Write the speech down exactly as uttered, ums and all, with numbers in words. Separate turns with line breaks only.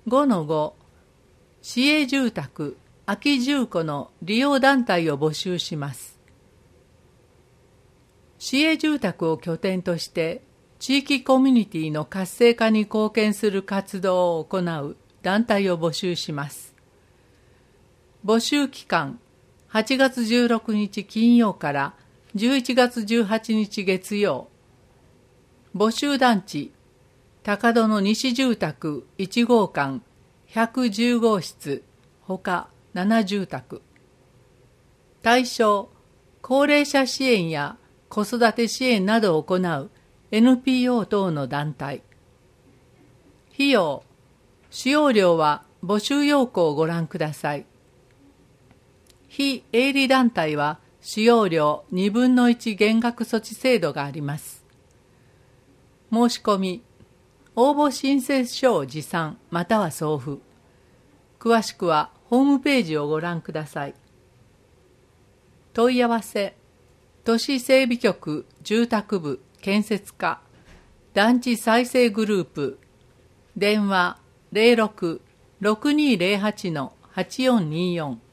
ごのご、市営住宅、空き住戸の利用団体を募集します。市営住宅を拠点として地域コミュニティの活性化に貢献する活動を行う団体を募集します。募集期間、はちがつじゅうろくにち金曜からじゅういちがつじゅうはちにち月曜。募集団地、高戸の西住宅いちごうかんひゃくじゅうごうしつ、ほかなな住宅。対象、高齢者支援や子育て支援などを行う エヌピーオー 等の団体。費用、使用料は募集要項をご覧ください。非営利団体は使用料にぶんのいち減額措置制度があります。申し込み、応募申請書を持参または送付。詳しくはホームページをご覧ください。問い合わせ、都市整備局住宅部建設課団地再生グループ、電話 ゼロろく ろくにーゼロはち はちよんにーよん